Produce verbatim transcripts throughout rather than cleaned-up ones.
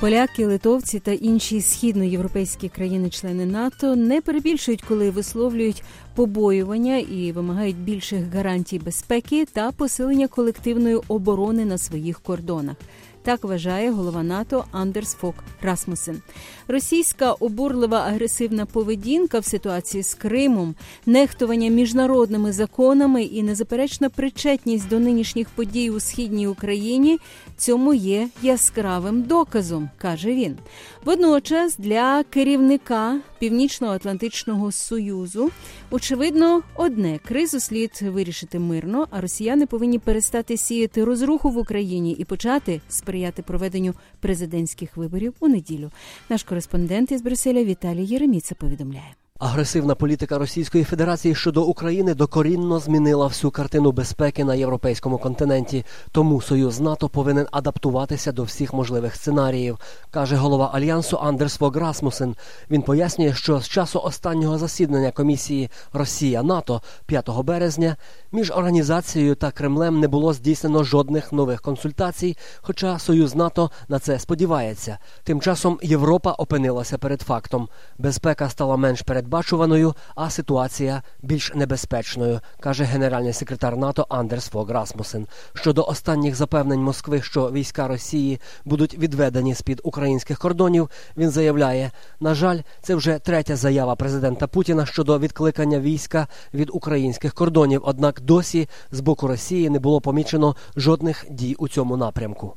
Поляки, литовці та інші східноєвропейські країни-члени НАТО не перебільшують, коли висловлюють побоювання і вимагають більших гарантій безпеки та посилення колективної оборони на своїх кордонах. Так вважає голова НАТО Андерс Фог Расмусен. Російська обурлива агресивна поведінка в ситуації з Кримом, нехтування міжнародними законами і незаперечна причетність до нинішніх подій у Східній Україні цьому є яскравим доказом, каже він. Водночас для керівника Північно-Атлантичного Союзу очевидно одне – кризу слід вирішити мирно, а росіяни повинні перестати сіяти розруху в Україні і почати сприяти проведенню президентських виборів у неділю. Наш кореспондент із Брюсселя Віталій Єреміца повідомляє. Агресивна політика Російської Федерації щодо України докорінно змінила всю картину безпеки на європейському континенті. Тому Союз НАТО повинен адаптуватися до всіх можливих сценаріїв, каже голова Альянсу Андерс Фог Расмусен. Він пояснює, що з часу останнього засідання комісії Росія-НАТО п'ятого березня між організацією та Кремлем не було здійснено жодних нових консультацій, хоча Союз НАТО на це сподівається. Тим часом Європа опинилася перед фактом. Безпека стала менш передбачуваною, бачуваною, а ситуація більш небезпечною, каже генеральний секретар НАТО Андерс Фог Расмусен. Щодо останніх запевнень Москви, що війська Росії будуть відведені з-під українських кордонів, він заявляє, на жаль, це вже третя заява президента Путіна щодо відкликання війська від українських кордонів, однак досі з боку Росії не було помічено жодних дій у цьому напрямку.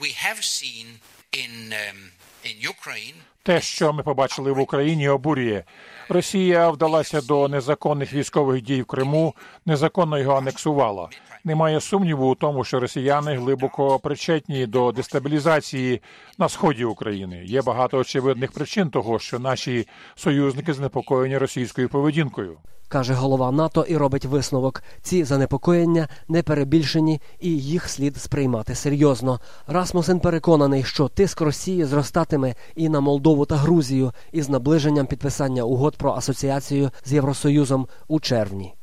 Те, що ми побачили в Україні, обурює. Росія вдалася до незаконних військових дій в Криму, незаконно його анексувала. Немає сумніву у тому, що росіяни глибоко причетні до дестабілізації на сході України. Є багато очевидних причин того, що наші союзники занепокоєні російською поведінкою. Каже голова НАТО і робить висновок. Ці занепокоєння не перебільшені і їх слід сприймати серйозно. Расмусен переконаний, що тиск Росії зростатиме і на Молдову та Грузію із наближенням підписання угод про асоціацію з Євросоюзом у червні.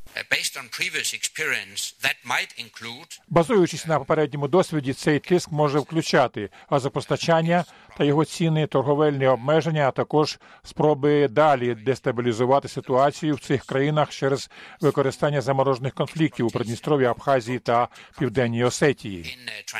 Базуючись на попередньому досвіді, цей тиск може включати газопостачання та його ціни, торговельні обмеження, а також спроби далі дестабілізувати ситуацію в цих країнах через використання заморожених конфліктів у Придністров'ї, Абхазії та Південній Осетії.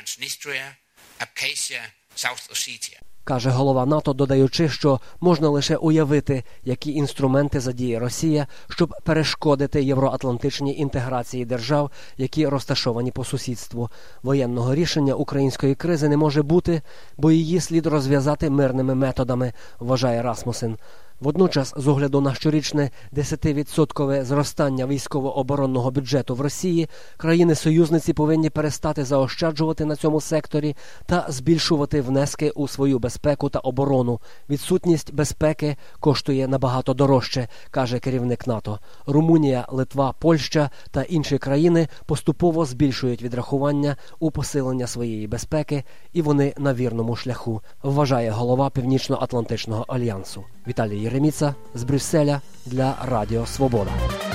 Каже голова НАТО, додаючи, що можна лише уявити, які інструменти задіє Росія, щоб перешкодити євроатлантичній інтеграції держав, які розташовані по сусідству. Воєнного рішення української кризи не може бути, бо її слід розв'язати мирними методами, вважає Расмусен. Водночас, з огляду на щорічне десятивідсоткове зростання військово-оборонного бюджету в Росії, країни-союзниці повинні перестати заощаджувати на цьому секторі та збільшувати внески у свою безпеку та оборону. Відсутність безпеки коштує набагато дорожче, каже керівник НАТО. Румунія, Литва, Польща та інші країни поступово збільшують відрахування у посилення своєї безпеки, і вони на вірному шляху, вважає голова Північно-Атлантичного альянсу. Віталій Єреміца з Брюсселя для Радіо Свобода.